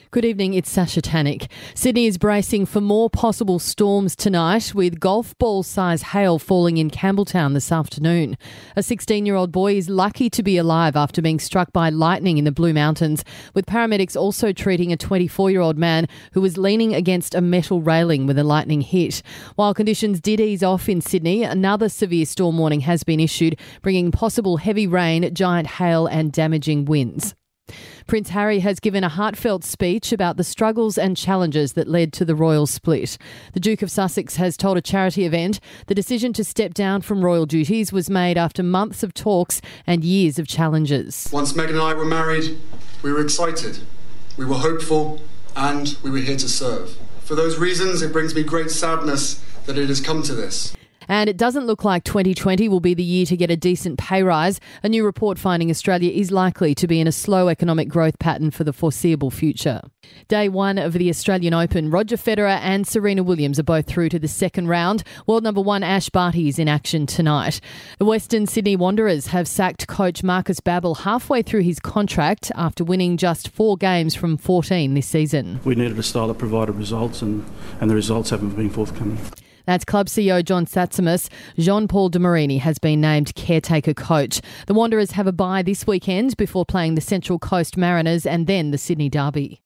Good evening, it's Sasha Tannick. Sydney is bracing for more possible storms tonight, with golf ball-size hail falling in Campbelltown this afternoon. A 16-year-old boy is lucky to be alive after being struck by lightning in the Blue Mountains, with paramedics also treating a 24-year-old man who was leaning against a metal railing with a lightning hit. While conditions did ease off in Sydney, another severe storm warning has been issued, bringing possible heavy rain, giant hail and damaging winds. Prince Harry has given a heartfelt speech about the struggles and challenges that led to the royal split. The Duke of Sussex has told a charity event the decision to step down from royal duties was made after months of talks and years of challenges. Once Meghan and I were married, we were excited, we were hopeful, and we were here to serve. For those reasons, it brings me great sadness that it has come to this. And it doesn't look like 2020 will be the year to get a decent pay rise. A new report finding Australia is likely to be in a slow economic growth pattern for the foreseeable future. Day one of the Australian Open, Roger Federer and Serena Williams are both through to the second round. World number one Ash Barty is in action tonight. The Western Sydney Wanderers have sacked coach Marcus Babbel halfway through his contract after winning just 4 games from 14 this season. We needed a style that provided results and the results haven't been forthcoming. That's club CEO John Satsimas. Jean-Paul de Marini has been named caretaker coach. The Wanderers have a bye this weekend before playing the Central Coast Mariners and then the Sydney Derby.